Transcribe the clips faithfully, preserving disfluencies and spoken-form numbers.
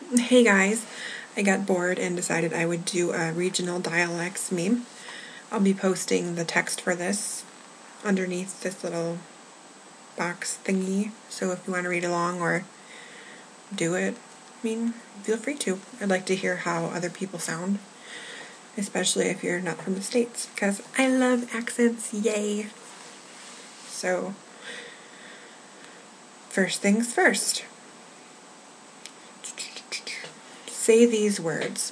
Hey guys, I got bored and decided I would do a regional dialects meme. I'll be posting the text for this underneath this little box thingy, so if you want to read along or do it, I mean, feel free to. I'd like to hear how other people sound, especially if you're not from the States, because I love accents, yay! So, first things first. Say these words.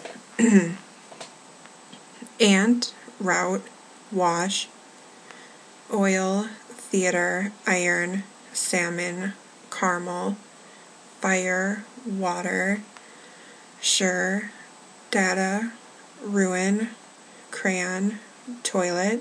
Ant, route, wash, oil, theater, iron, salmon, caramel, fire, water, sure, data, ruin, crayon, toilet,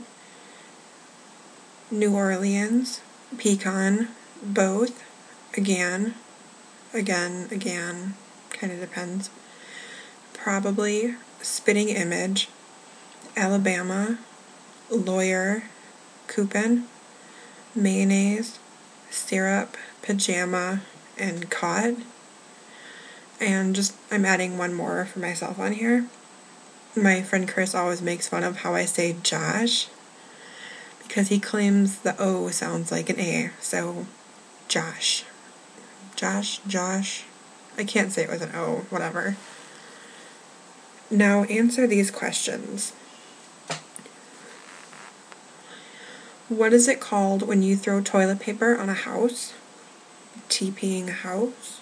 New Orleans, pecan, both, again, again, again, kind of depends, probably, spitting image, Alabama, lawyer, coupon, mayonnaise, syrup, pajama, and cod. And just, I'm adding one more for myself on here. My friend Chris always makes fun of how I say Josh, because he claims the O sounds like an A, so Josh. Josh, Josh. I can't say it with an O, whatever. Now answer these questions. What is it called when you throw toilet paper on a house? TPing a house.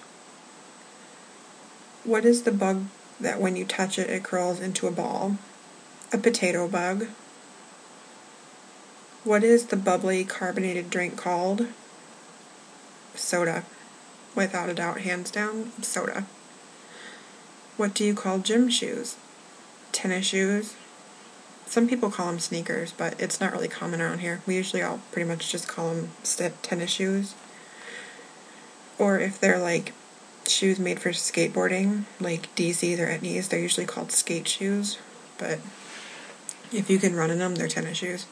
What is the bug that when you touch it, it curls into a ball? A potato bug. What is the bubbly carbonated drink called? Soda. Without a doubt, hands down, soda. What do you call gym shoes? Tennis shoes. Some people call them sneakers, but it's not really common around here. We usually all pretty much just call them st- tennis shoes. Or if they're like shoes made for skateboarding, like D C's or Etnies, they're usually called skate shoes. But if you can run in them, they're tennis shoes.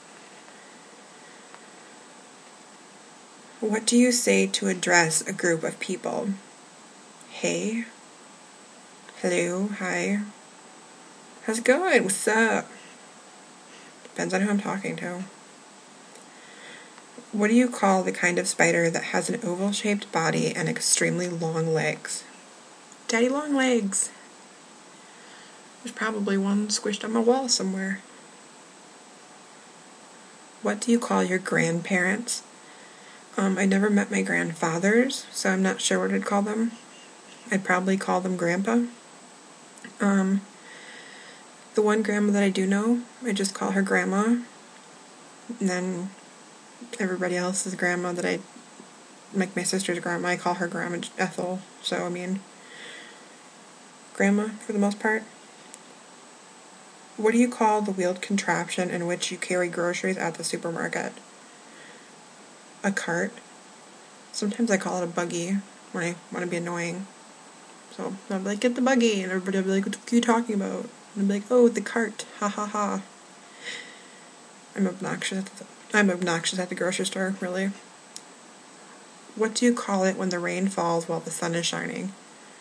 What do you say to address a group of people? Hey. Hello. Hi. How's it going? What's up? Depends on who I'm talking to. What do you call the kind of spider that has an oval-shaped body and extremely long legs? Daddy long legs. There's probably one squished on my wall somewhere. What do you call your grandparents? Um, I never met my grandfathers, so I'm not sure what I'd call them. I'd probably call them Grandpa. Um, the one grandma that I do know, I just call her Grandma. And then everybody else's grandma that I, like my sister's grandma, I call her Grandma Ethel. So, I mean, Grandma for the most part. What do you call the wheeled contraption in which you carry groceries at the supermarket? A cart. Sometimes I call it a buggy when I want to be annoying. So I'll be like, get the buggy, and everybody will be like, what are you talking about? And I'll be like, oh, the cart, ha ha ha. I'm obnoxious at the, I'm obnoxious at the grocery store, really. What do you call it when the rain falls while the sun is shining?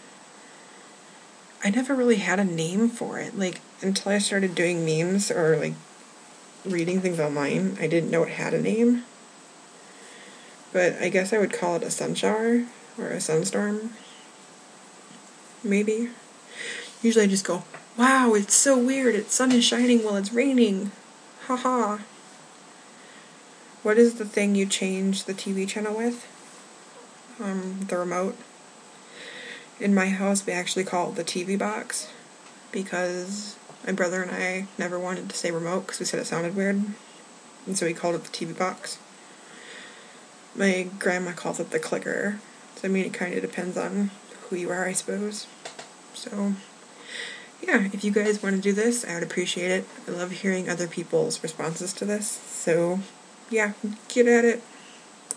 I never really had a name for it. Like, until I started doing memes or, like, reading things online, I didn't know it had a name. But I guess I would call it a sun shower or a sunstorm. Maybe. Usually I just go, wow, it's so weird. Its sun is shining while it's raining. Ha ha. What is the thing you change the T V channel with? Um, the remote. In my house, we actually call it the T V box because my brother and I never wanted to say remote because we said it sounded weird. And so we called it the T V box. My grandma calls it the clicker. So, I mean, it kind of depends on who you are, I suppose. So, yeah, if you guys want to do this, I would appreciate it. I love hearing other people's responses to this. So, yeah, get at it.